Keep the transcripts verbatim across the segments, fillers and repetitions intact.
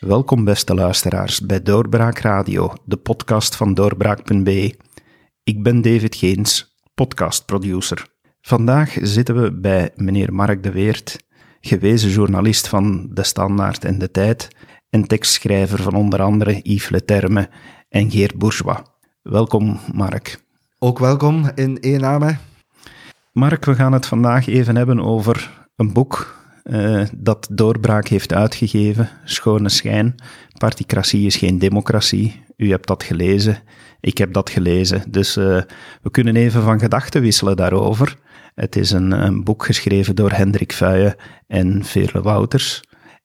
Welkom beste luisteraars bij Doorbraak Radio, de podcast van doorbraak punt b e. Ik ben David Geens, podcastproducer. Vandaag zitten we bij meneer Mark de Weert, gewezen journalist van De Standaard en De Tijd en tekstschrijver van onder andere Yves Leterme en Geert Bourgeois. Welkom Mark. Ook welkom in Eename. Mark, we gaan het vandaag even hebben over een boek uh, dat Doorbraak heeft uitgegeven, Schone Schijn. Particratie is geen democratie. U hebt dat gelezen, ik heb dat gelezen, dus uh, we kunnen even van gedachten wisselen daarover. Het is een, een boek geschreven door Hendrik Vuyen en Veerle Wouters.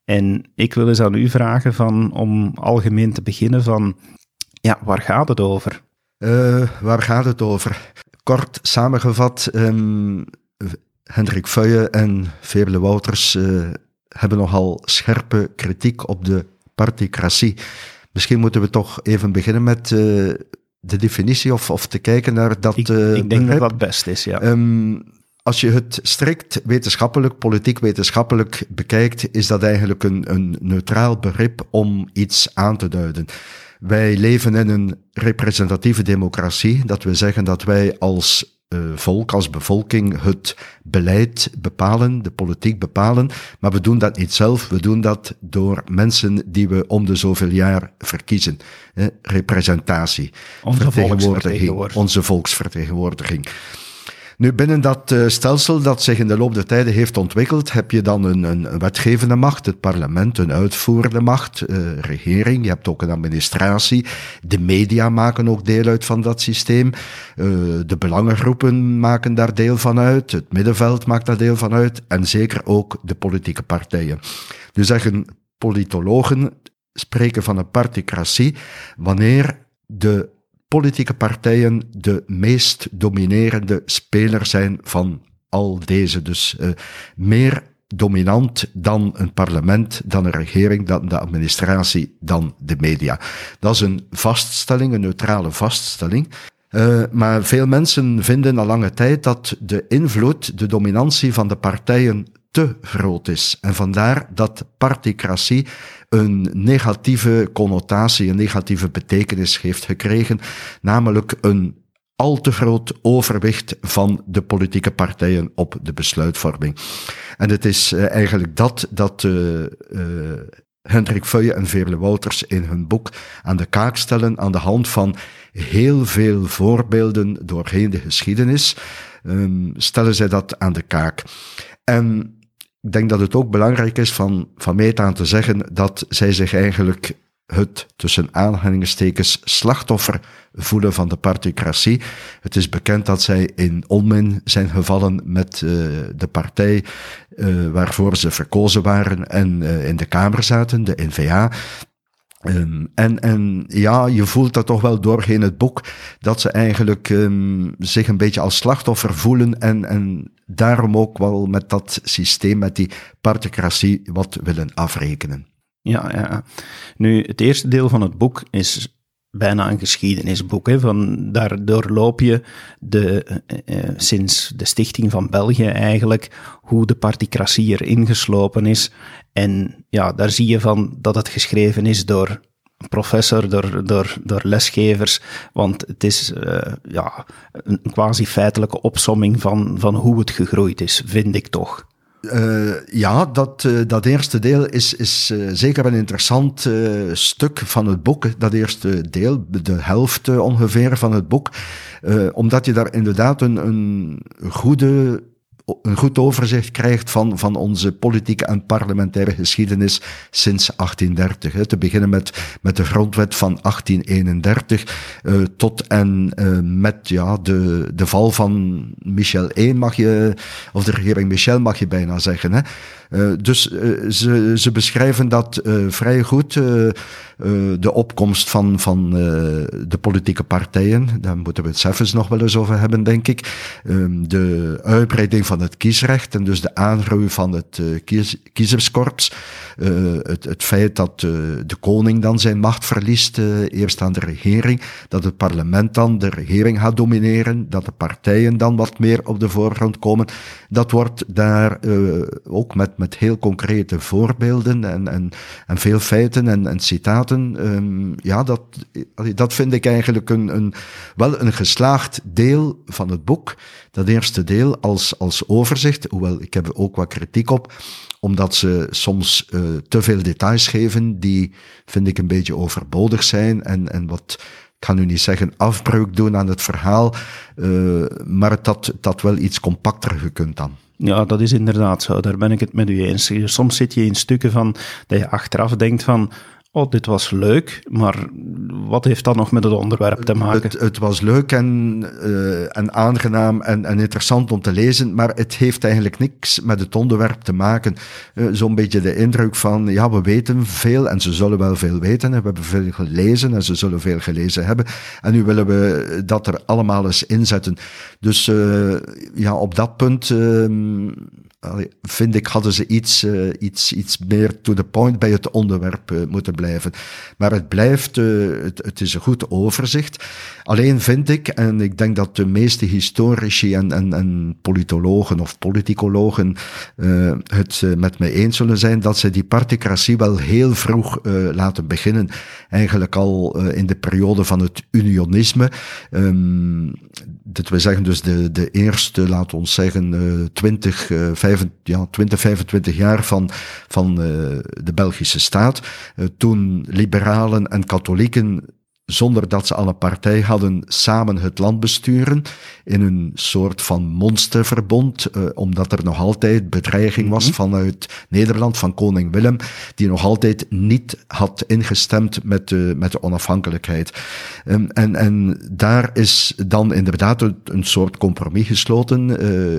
En ik wil eens aan u vragen van, om algemeen te beginnen van, ja, waar gaat het over? Uh, waar gaat het over? Kort samengevat, um, Hendrik Vuyen en Veerle Wouters uh, hebben nogal scherpe kritiek op de particratie. Misschien moeten we toch even beginnen met uh, de definitie of, of te kijken naar dat Ik, uh, ik denk begrip. dat dat best is, ja. Um, Als je het strikt wetenschappelijk, politiek wetenschappelijk bekijkt, is dat eigenlijk een, een neutraal begrip om iets aan te duiden. Wij leven in een representatieve democratie. Dat wil zeggen dat wij als uh, volk, als bevolking het beleid bepalen, de politiek bepalen. Maar we doen dat niet zelf, we doen dat door mensen die we om de zoveel jaar verkiezen. Eh, representatie, onze volksvertegenwoordiging. Onze volksvertegenwoordiging. Nu, binnen dat uh, stelsel dat zich in de loop der tijden heeft ontwikkeld, heb je dan een, een wetgevende macht, het parlement, een uitvoerende macht, uh, regering, je hebt ook een administratie, de media maken ook deel uit van dat systeem, uh, de belangengroepen maken daar deel van uit, het middenveld maakt daar deel van uit, en zeker ook de politieke partijen. Nu zeggen politologen, spreken van een particratie, wanneer de politieke partijen de meest dominerende speler zijn van al deze. Dus uh, meer dominant dan een parlement, dan een regering, dan de administratie, dan de media. Dat is een vaststelling, een neutrale vaststelling. Uh, maar veel mensen vinden al lange tijd dat de invloed, de dominantie van de partijen te groot is. En vandaar dat particratie een negatieve connotatie, een negatieve betekenis heeft gekregen, namelijk een al te groot overwicht van de politieke partijen op de besluitvorming. En het is uh, eigenlijk dat dat uh, uh, Hendrik Vuyen en Veerle Wouters in hun boek aan de kaak stellen, aan de hand van heel veel voorbeelden doorheen de geschiedenis, um, stellen zij dat aan de kaak. En ik denk dat het ook belangrijk is van, van meet aan te zeggen dat zij zich eigenlijk het, tussen aanhalingstekens, slachtoffer voelen van de particratie. Het is bekend dat zij in onmin zijn gevallen met uh, de partij uh, waarvoor ze verkozen waren en uh, in de Kamer zaten, de N V A. Um, en, en ja, je voelt dat toch wel doorheen het boek, dat ze eigenlijk um, zich een beetje als slachtoffer voelen en, en daarom ook wel met dat systeem, met die particratie, wat willen afrekenen. Ja, ja. Nu, het eerste deel van het boek is bijna een geschiedenisboek. Hè, van, daar doorloop je de, eh, sinds de stichting van België eigenlijk, hoe de particratie erin geslopen is. En ja, daar zie je van dat het geschreven is door een professor, door, door, door lesgevers, want het is uh, ja, een quasi feitelijke opsomming van, van hoe het gegroeid is, vind ik toch. Uh, ja, dat, uh, dat eerste deel is, is uh, zeker een interessant uh, stuk van het boek. Dat eerste deel, de helft uh, ongeveer van het boek. Uh, omdat je daar inderdaad een, een goede... een goed overzicht krijgt van, van onze politieke en parlementaire geschiedenis sinds achttien dertig. Hè. Te beginnen met, met de grondwet van achttien eenendertig, uh, tot en uh, met ja, de, de val van Michel de Eerste, mag je, of de regering Michel mag je bijna zeggen. Hè. Uh, dus uh, ze, ze beschrijven dat uh, vrij goed, uh, uh, de opkomst van, van uh, de politieke partijen. Daar moeten we het zelfs nog wel eens over hebben, denk ik. Um, de uitbreiding van het kiesrecht en dus de aangroei van het uh, kies, kiezerskorps. Uh, het, het feit dat uh, de koning dan zijn macht verliest, uh, eerst aan de regering, dat het parlement dan de regering gaat domineren, dat de partijen dan wat meer op de voorgrond komen. Dat wordt daar uh, ook met met heel concrete voorbeelden en, en, en veel feiten en, en citaten. Um, ja, dat, dat vind ik eigenlijk een, een, wel een geslaagd deel van het boek. Dat eerste deel als, als overzicht, hoewel ik heb er ook wat kritiek op, omdat ze soms uh, te veel details geven die, vind ik, een beetje overbodig zijn en, en wat, ik ga nu niet zeggen afbreuk doen aan het verhaal, uh, maar dat, dat wel iets compacter gekund dan. Ja, dat is inderdaad zo, daar ben ik het met u eens. Soms zit je in stukken van, dat je achteraf denkt van, oh, dit was leuk, maar wat heeft dat nog met het onderwerp te maken? Het, het was leuk en, uh, en aangenaam en, en interessant om te lezen, maar het heeft eigenlijk niks met het onderwerp te maken. Uh, zo'n beetje de indruk van, ja, we weten veel en ze zullen wel veel weten. We hebben veel gelezen en ze zullen veel gelezen hebben. En nu willen we dat er allemaal eens inzetten. Dus uh, ja, op dat punt... Uh, Allee, vind ik, hadden ze iets, uh, iets, iets meer to the point bij het onderwerp uh, moeten blijven. Maar het blijft, uh, het, het is een goed overzicht. Alleen vind ik, en ik denk dat de meeste historici en, en, en politologen of politicologen uh, het uh, met mij eens zullen zijn, dat ze die particratie wel heel vroeg uh, laten beginnen. Eigenlijk al uh, in de periode van het unionisme. Um, dat wil zeggen dus de, de eerste, laten we ons zeggen, uh, twintig, uh, ja, twintig, vijfentwintig jaar van, van uh, de Belgische staat. Uh, toen liberalen en katholieken, zonder dat ze al een partij hadden, samen het land besturen in een soort van monsterverbond, uh, omdat er nog altijd bedreiging was mm-hmm. vanuit Nederland, van koning Willem, die nog altijd niet had ingestemd met de, met de onafhankelijkheid. Um, en, en daar is dan inderdaad een, een soort compromis gesloten. Uh,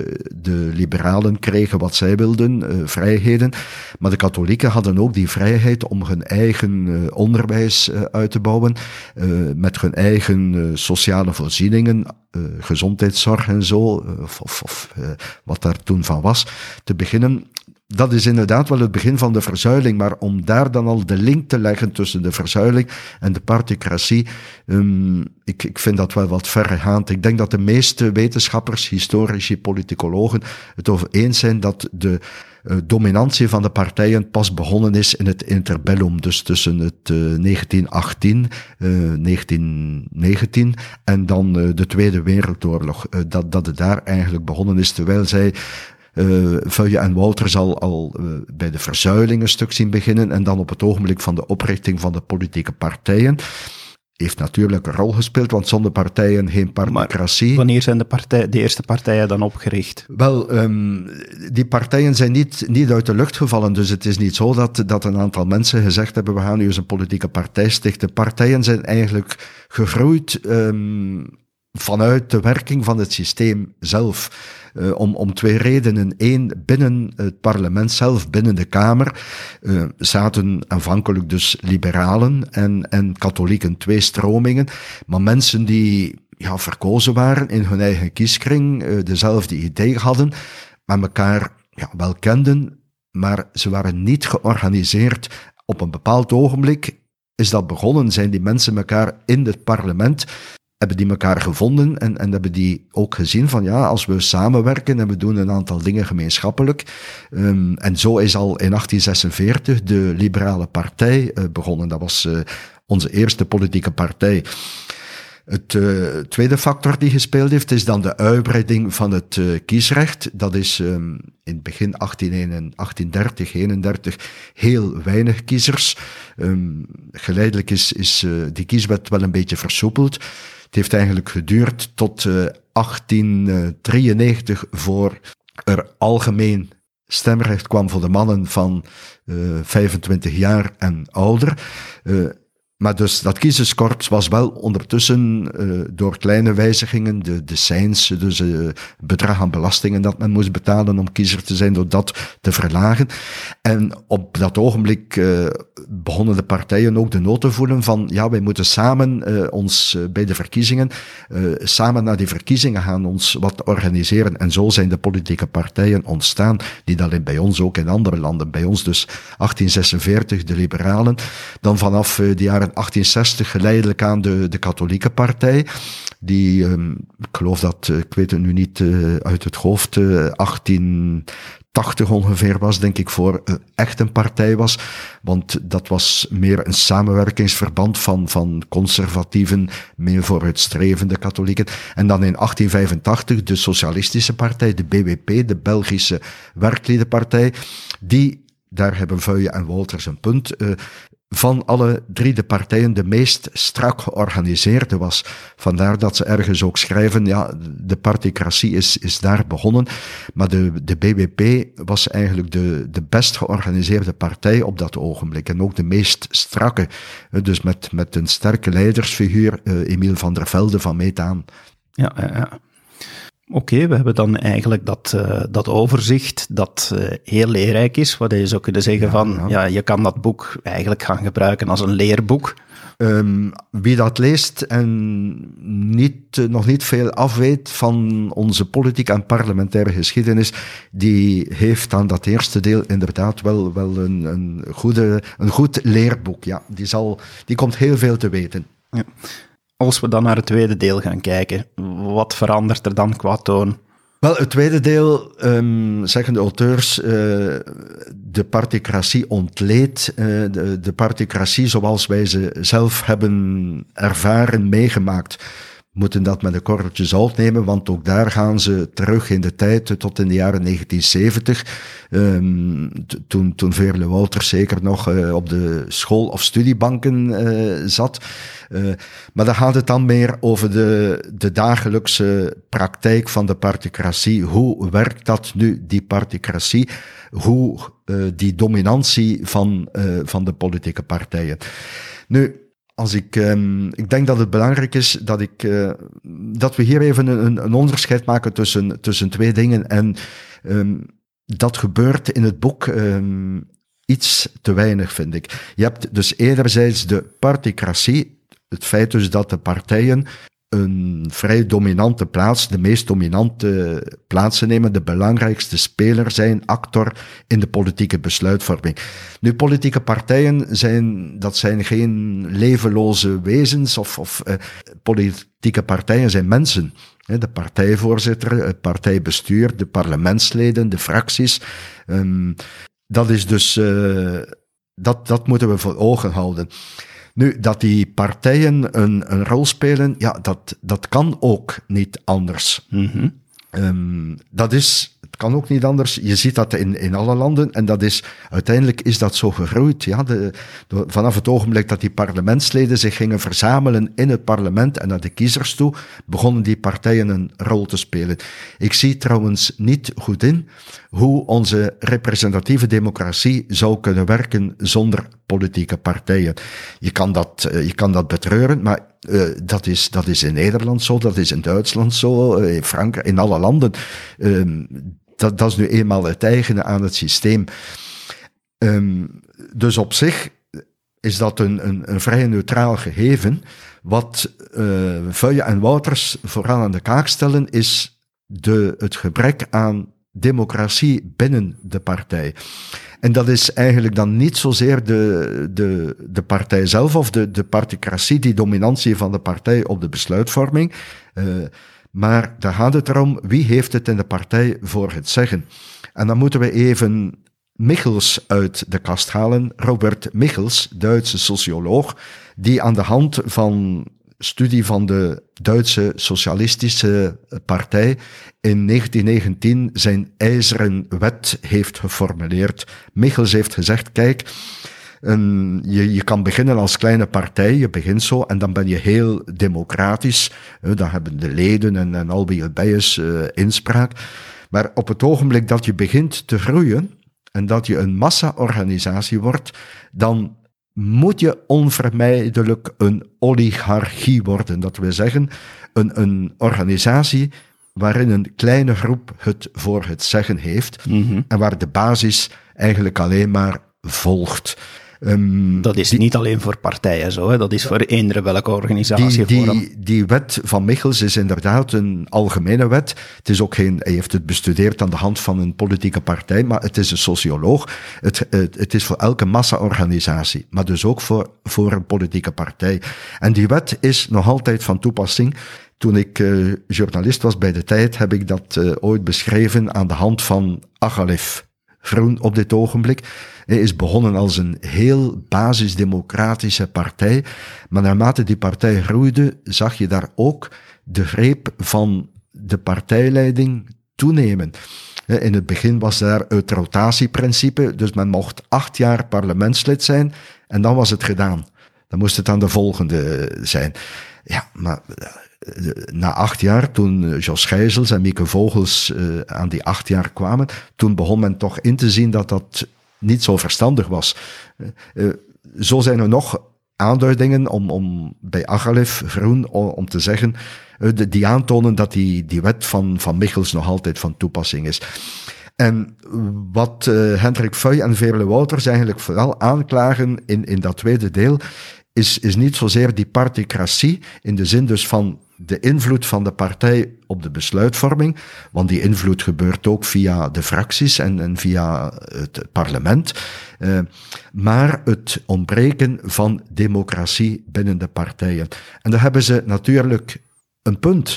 de liberalen kregen wat zij wilden, uh, vrijheden, maar de katholieken hadden ook die vrijheid om hun eigen uh, onderwijs uh, uit te bouwen, Uh, met hun eigen uh, sociale voorzieningen, uh, gezondheidszorg en zo, uh, of, of, of uh, wat daar toen van was, te beginnen. Dat is inderdaad wel het begin van de verzuiling, maar om daar dan al de link te leggen tussen de verzuiling en de particratie, um, ik, ik vind dat wel wat verregaand. Ik denk dat de meeste wetenschappers, historici, politicologen het over eens zijn dat de uh, dominantie van de partijen pas begonnen is in het interbellum, dus tussen het uh, negentien achttien, uh, negentien negentien en dan uh, de Tweede Wereldoorlog. Uh, dat, dat het daar eigenlijk begonnen is, terwijl zij Uh, Vuije en Wouter zal al uh, bij de verzuiling een stuk zien beginnen en dan op het ogenblik van de oprichting van de politieke partijen. Heeft natuurlijk een rol gespeeld, want zonder partijen geen particratie. Maar wanneer zijn de, partij, de eerste partijen dan opgericht? Wel, um, die partijen zijn niet, niet uit de lucht gevallen, dus het is niet zo dat, dat een aantal mensen gezegd hebben, we gaan nu eens een politieke partij stichten. Partijen zijn eigenlijk gegroeid um, vanuit de werking van het systeem zelf. Uh, om, om twee redenen. Eén, binnen het parlement zelf, binnen de Kamer, uh, zaten aanvankelijk dus liberalen en, en katholieken, twee stromingen, maar mensen die ja, verkozen waren in hun eigen kieskring, uh, dezelfde ideeën hadden, maar elkaar ja, wel kenden, maar ze waren niet georganiseerd. Op een bepaald ogenblik is dat begonnen, zijn die mensen elkaar in het parlement, hebben die elkaar gevonden en, en hebben die ook gezien van ja, als we samenwerken en we doen een aantal dingen gemeenschappelijk. Um, en zo is al in achttien zesenveertig de Liberale Partij uh, begonnen. Dat was uh, onze eerste politieke partij. Het uh, tweede factor die gespeeld heeft, is dan de uitbreiding van het uh, kiesrecht. Dat is um, in het begin achttien dertig, eenendertig heel weinig kiezers. Um, geleidelijk is, is uh, die kieswet wel een beetje versoepeld. Het heeft eigenlijk geduurd tot uh, achttien drieënnegentig voor er algemeen stemrecht kwam voor de mannen van uh, vijfentwintig jaar en ouder. Uh, Maar dus dat kiezerskorps was wel ondertussen uh, door kleine wijzigingen, de, de seins, dus uh, bedrag aan belastingen dat men moest betalen om kiezer te zijn, door dat te verlagen. En op dat ogenblik uh, begonnen de partijen ook de nood te voelen van, ja, wij moeten samen uh, ons uh, bij de verkiezingen, uh, samen naar die verkiezingen gaan, ons wat organiseren. En zo zijn de politieke partijen ontstaan, die dat bij ons ook in andere landen, bij ons dus achttien zesenveertig de liberalen, dan vanaf uh, de jaren achttien zestig geleidelijk aan de, de katholieke partij, die, um, ik geloof dat, ik weet het nu niet uh, uit het hoofd, uh, achttien tachtig ongeveer was, denk ik, voor uh, echt een partij was. Want dat was meer een samenwerkingsverband van, van conservatieven, meer vooruitstrevende katholieken. En dan in achttien vijfentachtig de Socialistische Partij, de B W P, de Belgische Werkliedenpartij, die, daar hebben Vuije en Wolters een punt, uh, van alle drie de partijen de meest strak georganiseerde was. Vandaar dat ze ergens ook schrijven, ja, de particratie is, is daar begonnen, maar de, de B W P was eigenlijk de, de best georganiseerde partij op dat ogenblik en ook de meest strakke, dus met, met een sterke leidersfiguur, uh, Emiel van der Velde van meet aan. Ja, ja, ja. Oké, okay, we hebben dan eigenlijk dat, uh, dat overzicht dat uh, heel leerrijk is, wat je zou kunnen zeggen ja, van, ja. ja, je kan dat boek eigenlijk gaan gebruiken als een leerboek. Um, wie dat leest en niet, uh, nog niet veel afweet van onze politieke en parlementaire geschiedenis, die heeft aan dat eerste deel inderdaad wel, wel een, een, goede, een goed leerboek. Ja, die, zal, die komt heel veel te weten. Ja. Als we dan naar het tweede deel gaan kijken, wat verandert er dan qua toon? Wel, het tweede deel, um, zeggen de auteurs, uh, de particratie ontleedt, uh, de, de particratie zoals wij ze zelf hebben ervaren, meegemaakt. Moeten dat met een korreltje zout nemen, want ook daar gaan ze terug in de tijd, tot in de jaren negentien zeventig, um, t- toen, toen Veerle Wolters zeker nog uh, op de school- of studiebanken uh, zat. Uh, maar dan gaat het dan meer over de, de dagelijkse praktijk van de particratie. Hoe werkt dat nu, die particratie? Hoe uh, die dominantie van, uh, van de politieke partijen? Nu, Als ik, um, ik denk dat het belangrijk is dat, ik, uh, dat we hier even een, een onderscheid maken tussen, tussen twee dingen. En um, dat gebeurt in het boek um, iets te weinig, vind ik. Je hebt dus enerzijds de particratie, het feit dus dat de partijen een vrij dominante plaats, de meest dominante plaatsen nemen, de belangrijkste speler zijn, actor in de politieke besluitvorming. Nu, politieke partijen zijn, dat zijn geen levenloze wezens, of, of uh, politieke partijen zijn mensen. De partijvoorzitter, het partijbestuur, de parlementsleden, de fracties. Um, dat is dus, uh, dat, dat moeten we voor ogen houden. Nu, dat die partijen een, een rol spelen, ja, dat, dat kan ook niet anders. Mm-hmm. Um, dat is, het kan ook niet anders. Je ziet dat in, in alle landen en dat is, uiteindelijk is dat zo gegroeid. Ja, de, de, vanaf het ogenblik dat die parlementsleden zich gingen verzamelen in het parlement en naar de kiezers toe, begonnen die partijen een rol te spelen. Ik zie trouwens niet goed in hoe onze representatieve democratie zou kunnen werken zonder politieke partijen. Je kan dat, je kan dat betreuren, maar uh, dat is, dat is in Nederland zo, dat is in Duitsland zo, uh, in Frankrijk, in alle landen. Um, dat, dat is nu eenmaal het eigene aan het systeem. Um, dus op zich is dat een, een, een vrij neutraal gegeven. Wat uh, Vuije en Wolters vooral aan de kaak stellen, is de, het gebrek aan democratie binnen de partij. En dat is eigenlijk dan niet zozeer de, de, de partij zelf of de, de particratie, die dominantie van de partij op de besluitvorming. Uh, maar daar gaat het erom, wie heeft het in de partij voor het zeggen? En dan moeten we even Michels uit de kast halen. Robert Michels, Duitse socioloog, die aan de hand van studie van de Duitse Socialistische Partij in negentien negentien zijn ijzeren wet heeft geformuleerd. Michels heeft gezegd, kijk, een, je, je kan beginnen als kleine partij, je begint zo, en dan ben je heel democratisch, dan hebben de leden en, en al wie erbij is uh, inspraak. Maar op het ogenblik dat je begint te groeien, en dat je een massa-organisatie wordt, dan moet je onvermijdelijk een oligarchie worden. Dat wil zeggen, een, een organisatie waarin een kleine groep het voor het zeggen heeft, mm-hmm. en waar de basis eigenlijk alleen maar volgt. Um, dat is die, niet alleen voor partijen zo, hè? Dat is voor eender welke organisatie. Die, voor die, die wet van Michels is inderdaad een algemene wet. Het is ook geen, hij heeft het bestudeerd aan de hand van een politieke partij, maar het is een socioloog. Het, het, het is voor elke massa-organisatie, maar dus ook voor, voor een politieke partij. En die wet is nog altijd van toepassing. Toen ik uh, journalist was bij De Tijd, heb ik dat uh, ooit beschreven aan de hand van Agalef Groen op dit ogenblik. Hij is begonnen als een heel basisdemocratische partij, maar naarmate die partij groeide, zag je daar ook de greep van de partijleiding toenemen. In het begin was daar het rotatieprincipe, dus men mocht acht jaar parlementslid zijn en dan was het gedaan. Dan moest het aan de volgende zijn. Ja, maar na acht jaar, toen Jos Gijzels en Mieke Vogels uh, aan die acht jaar kwamen, toen begon men toch in te zien dat dat niet zo verstandig was. Uh, zo zijn er nog aanduidingen om, om bij Agalef Groen om, om te zeggen, uh, die aantonen dat die, die wet van, van Michels nog altijd van toepassing is. En wat uh, Hendrik Vuij en Veerle Wouters eigenlijk vooral aanklagen in, in dat tweede deel, is, is niet zozeer die particratie, in de zin dus van de invloed van de partij op de besluitvorming, want die invloed gebeurt ook via de fracties en, en via het parlement, uh, maar het ontbreken van democratie binnen de partijen. En daar hebben ze natuurlijk een punt.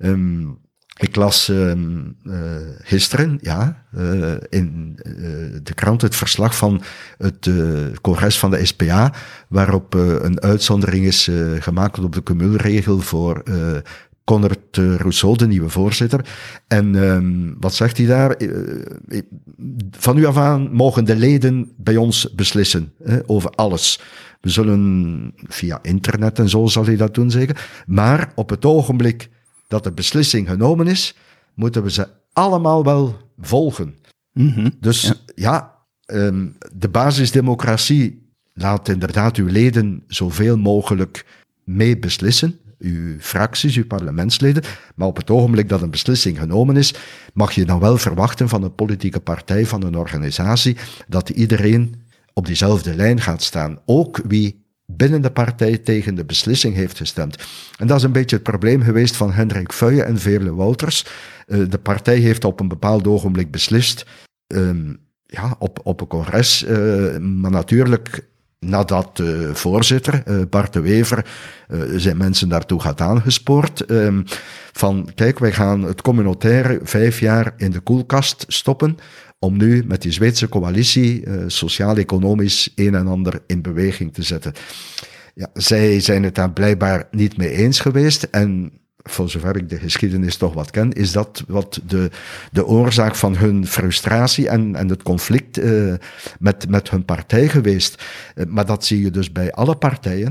Um, Ik las uh, uh, gisteren, ja, uh, in uh, de krant het verslag van het uh, congres van de S P A, waarop uh, een uitzondering is uh, gemaakt op de cumulregel voor uh, Conrad Rousseau, de nieuwe voorzitter. En um, wat zegt hij daar? Uh, van nu af aan mogen de leden bij ons beslissen uh, over alles. We zullen via internet en zo zal hij dat doen zeker. Maar op het ogenblik dat de beslissing genomen is, moeten we ze allemaal wel volgen. Mm-hmm, dus ja, ja um, de basisdemocratie laat inderdaad uw leden zoveel mogelijk mee beslissen, uw fracties, uw parlementsleden, maar op het ogenblik dat een beslissing genomen is, mag je dan wel verwachten van een politieke partij, van een organisatie, dat iedereen op diezelfde lijn gaat staan. Ook wie binnen de partij tegen de beslissing heeft gestemd. En dat is een beetje het probleem geweest van Hendrik Vuij en Veerle Wouters. Uh, de partij heeft op een bepaald ogenblik beslist, um, ja, op, op een congres, uh, maar natuurlijk nadat de voorzitter, uh, Bart de Wever, uh, zijn mensen daartoe had aangespoord, um, van kijk, wij gaan het communautaire vijf jaar in de koelkast stoppen, om nu met die Zweedse coalitie uh, sociaal-economisch een en ander in beweging te zetten. Ja, zij zijn het daar blijkbaar niet mee eens geweest en voor zover ik de geschiedenis toch wat ken, is dat wat de, de oorzaak van hun frustratie en, en het conflict uh, met, met hun partij geweest. Uh, maar dat zie je dus bij alle partijen.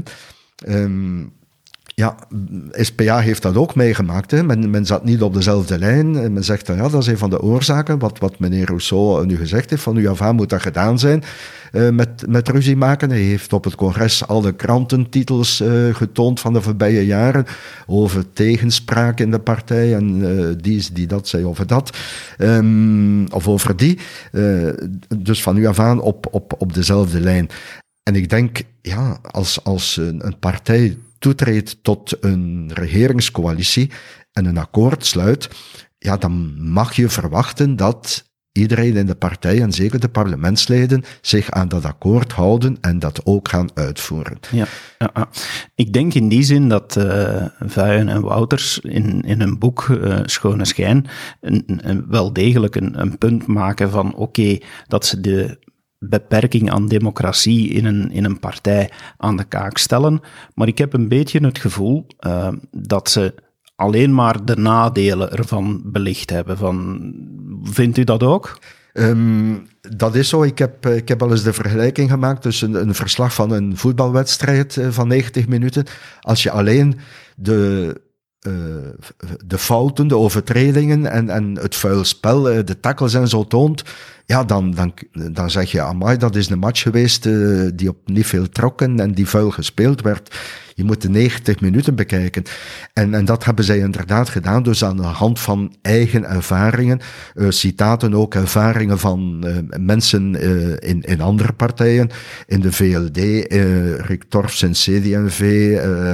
Um, Ja, S P A heeft dat ook meegemaakt. Hè. Men, men zat niet op dezelfde lijn. En men zegt dan, ja, dat is een van de oorzaken, wat, wat meneer Rousseau nu gezegd heeft, van nu af aan moet dat gedaan zijn, uh, met, met ruzie maken. Hij heeft op het congres al de krantentitels uh, getoond van de voorbije jaren, over tegenspraak in de partij, en uh, die is die dat zei over dat, um, of over die. Uh, dus van nu af aan op, op, op dezelfde lijn. En ik denk, ja, als, als een, een partij toetreedt tot een regeringscoalitie en een akkoord sluit, ja, dan mag je verwachten dat iedereen in de partij, en zeker de parlementsleden, zich aan dat akkoord houden en dat ook gaan uitvoeren. Ja, ja. Ik denk in die zin dat uh, Vuijen en Wouters in, in hun boek uh, Schone Schijn een, een, wel degelijk een, een punt maken van oké, okay, dat ze de beperking aan democratie in een, in een partij aan de kaak stellen. Maar ik heb een beetje het gevoel uh, dat ze alleen maar de nadelen ervan belicht hebben. Van, vindt u dat ook? Um, dat is zo. Ik heb, ik heb al eens de vergelijking gemaakt tussen een, een verslag van een voetbalwedstrijd van negentig minuten. Als je alleen de Uh, de fouten, de overtredingen en, en het vuil spel, de tackles en zo toont, ja, dan, dan, dan zeg je, amai, dat is een match geweest uh, die op niet veel trok en, en die vuil gespeeld werd. Je moet de negentig minuten bekijken. En, en dat hebben zij inderdaad gedaan, dus aan de hand van eigen ervaringen, uh, citaten ook, ervaringen van uh, mensen uh, in, in andere partijen, in de V L D, uh, Rick Torfs in C D en V, uh,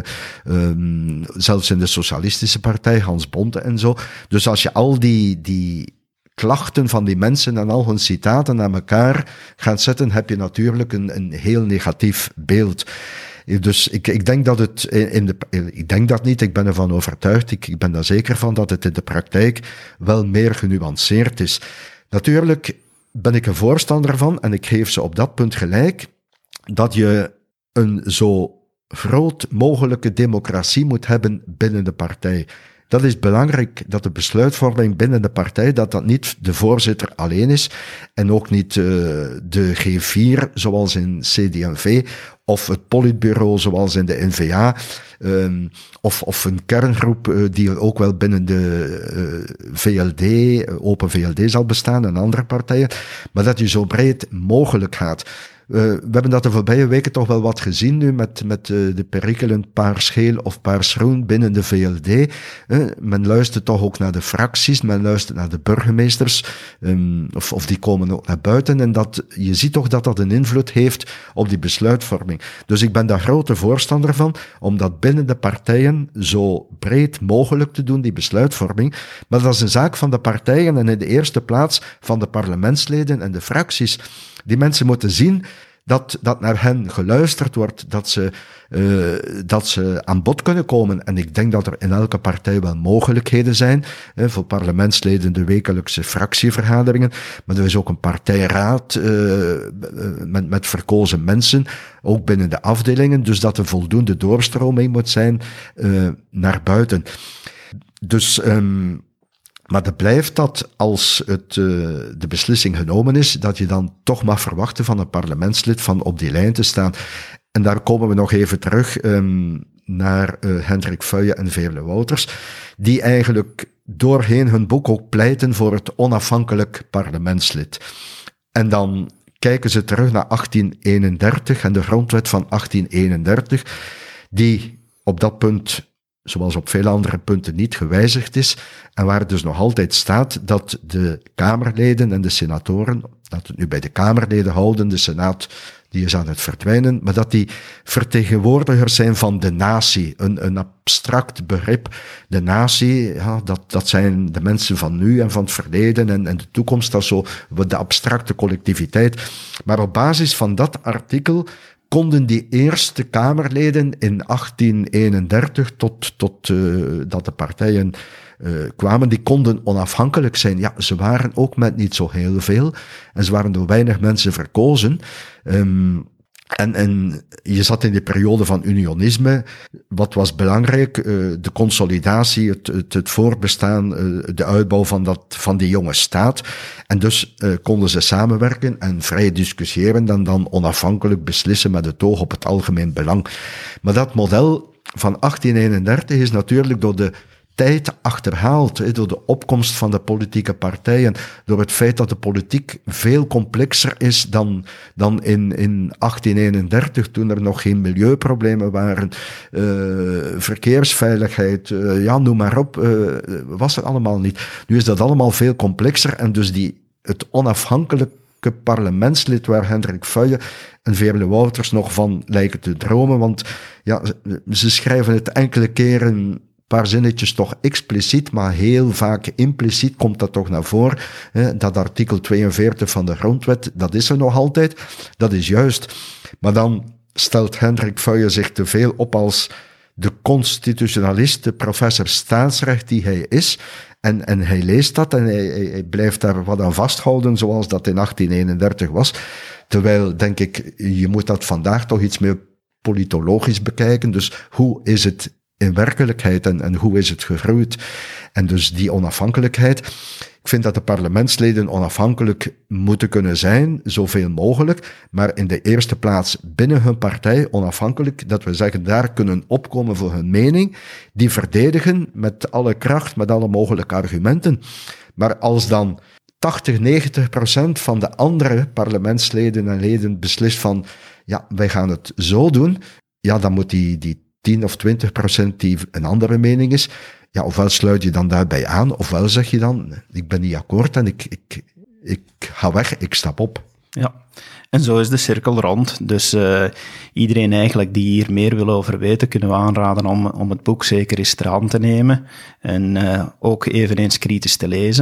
um, zelfs in de Socialistische Partij, Hans Bonte en zo. Dus als je al die, die klachten van die mensen en al hun citaten naar elkaar gaat zetten, heb je natuurlijk een, een heel negatief beeld. Dus ik, ik denk dat het in de, ik denk dat niet, ik ben ervan overtuigd, ik, ik ben daar zeker van dat het in de praktijk wel meer genuanceerd is. Natuurlijk ben ik een voorstander van, en ik geef ze op dat punt gelijk, dat je een zo groot mogelijke democratie moet hebben binnen de partij. Dat is belangrijk, dat de besluitvorming binnen de partij, dat dat niet de voorzitter alleen is en ook niet uh, de G vier, zoals in C D en V, of het politbureau, zoals in de N V A, um, of, of een kerngroep uh, die ook wel binnen de uh, V L D, uh, Open V L D zal bestaan en andere partijen, maar dat je zo breed mogelijk gaat. Uh, we hebben dat de voorbije weken toch wel wat gezien nu met, met uh, de perikelen paars-geel of paars-groen binnen de V L D. Uh, men luistert toch ook naar de fracties, men luistert naar de burgemeesters, um, of, of die komen ook naar buiten. En dat, je ziet toch dat dat een invloed heeft op die besluitvorming. Dus ik ben daar grote voorstander van, om dat binnen de partijen zo breed mogelijk te doen, die besluitvorming. Maar dat is een zaak van de partijen en in de eerste plaats van de parlementsleden en de fracties. Die mensen moeten zien dat, dat naar hen geluisterd wordt, dat ze, uh, dat ze aan bod kunnen komen. En ik denk dat er in elke partij wel mogelijkheden zijn, uh, voor parlementsleden de wekelijkse fractievergaderingen, maar er is ook een partijraad uh, met, met verkozen mensen, ook binnen de afdelingen, dus dat er voldoende doorstroming moet zijn uh, naar buiten. Dus... Um, Maar dat blijft dat als het, uh, de beslissing genomen is, dat je dan toch mag verwachten van een parlementslid van op die lijn te staan. En daar komen we nog even terug um, naar uh, Hendrik Vuije en Veerle Wouters, die eigenlijk doorheen hun boek ook pleiten voor het onafhankelijk parlementslid. En dan kijken ze terug naar achttien eenendertig en de grondwet van achttien eenendertig, die op dat punt, zoals op veel andere punten, niet gewijzigd is, en waar dus nog altijd staat dat de Kamerleden en de senatoren, dat het nu bij de Kamerleden houden, de Senaat die is aan het verdwijnen, maar dat die vertegenwoordigers zijn van de natie, een, een abstract begrip. De natie, ja, dat, dat zijn de mensen van nu en van het verleden en, en de toekomst, dat is zo de abstracte collectiviteit. Maar op basis van dat artikel konden die eerste Kamerleden in achttien eenendertig, tot, tot uh, dat de partijen uh, kwamen, die konden onafhankelijk zijn. Ja, ze waren ook met niet zo heel veel, en ze waren door weinig mensen verkozen. Um, En, en je zat in die periode van unionisme. Wat was belangrijk? Uh, de consolidatie, het, het, het voortbestaan, uh, de uitbouw van, dat, van die jonge staat. En dus uh, konden ze samenwerken en vrij discussiëren en dan onafhankelijk beslissen met het oog op het algemeen belang. Maar dat model van achttien eenendertig is natuurlijk door de tijd achterhaald, door de opkomst van de politieke partijen, door het feit dat de politiek veel complexer is dan, dan in, in achttien eenendertig, toen er nog geen milieuproblemen waren, uh, verkeersveiligheid, uh, ja, noem maar op, uh, was er allemaal niet. Nu is dat allemaal veel complexer en dus die, het onafhankelijke parlementslid waar Hendrik Vuije en Veerle Wouters nog van lijken te dromen, want ja, ze schrijven het enkele keren paar zinnetjes toch expliciet, maar heel vaak impliciet komt dat toch naar voren. Dat artikel tweeënveertig van de grondwet, dat is er nog altijd, dat is juist. Maar dan stelt Hendrik Vuije zich te veel op als de constitutionalist, de professor staatsrecht die hij is, en, en hij leest dat en hij, hij, hij blijft daar wat aan vasthouden, zoals dat in achttien eenendertig was. Terwijl, denk ik, je moet dat vandaag toch iets meer politologisch bekijken. Dus hoe is het in werkelijkheid en, en hoe is het gegroeid? En dus die onafhankelijkheid. Ik vind dat de parlementsleden onafhankelijk moeten kunnen zijn, zoveel mogelijk, maar in de eerste plaats binnen hun partij onafhankelijk, dat we zeggen, daar kunnen opkomen voor hun mening, die verdedigen met alle kracht, met alle mogelijke argumenten. Maar als dan tachtig, negentig procent van de andere parlementsleden en leden beslist van, ja, wij gaan het zo doen, ja, dan moet die, die tien of twintig procent die een andere mening is, ja, ofwel sluit je dan daarbij aan, ofwel zeg je dan, ik ben niet akkoord en ik, ik, ik ga weg, ik stap op. Ja, en zo is de cirkel rond. Dus uh, iedereen eigenlijk die hier meer wil over weten, kunnen we aanraden om, om het boek zeker eens ter hand te nemen en uh, ook eveneens kritisch te lezen.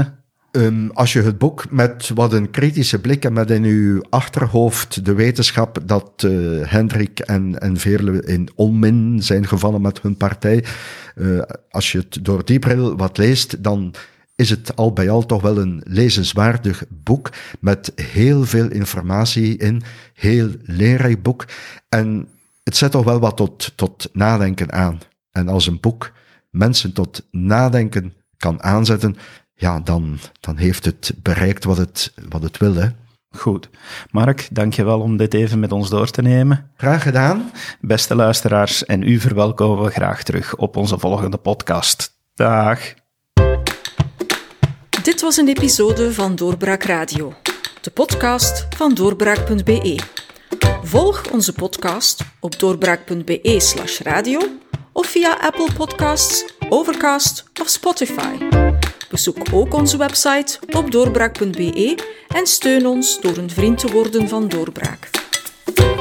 Um, als je het boek met wat een kritische blik en met in uw achterhoofd de wetenschap dat uh, Hendrik en, en Veerle in onmin zijn gevallen met hun partij, uh, als je het door die bril wat leest, dan is het al bij al toch wel een lezenswaardig boek met heel veel informatie in, heel leerrijk boek. En het zet toch wel wat tot, tot nadenken aan. En als een boek mensen tot nadenken kan aanzetten, ja, dan, dan heeft het bereikt wat het, wat het wil, hè. Goed. Mark, dankjewel om dit even met ons door te nemen. Graag gedaan. Beste luisteraars, en u verwelkomen we graag terug op onze volgende podcast. Dag. Dit was een episode van Doorbraak Radio, de podcast van doorbraak punt b e. Volg onze podcast op doorbraak punt b e slash radio of via Apple Podcasts, Overcast of Spotify. Bezoek ook onze website op doorbraak punt b e en steun ons door een vriend te worden van Doorbraak.